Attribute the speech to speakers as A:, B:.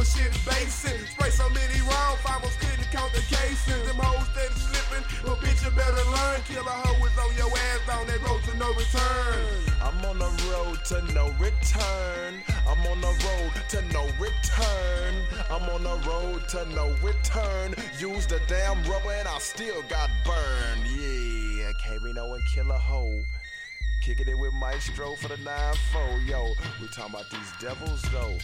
A: shit basic. Spray so many rounds, almost couldn't count the cases. Them hoes steady slipping, but bitch, you better learn. Kill a hoe is on your ass on that road to no return.
B: I'm on the road to no return. I'm on the road to no return. I'm on the road to no return. Use the damn rubber and I still got burned. Yeah, K-Rino and kill a hoe. Kicking it with Maestro for the 9-4, yo. We talking about these devils though.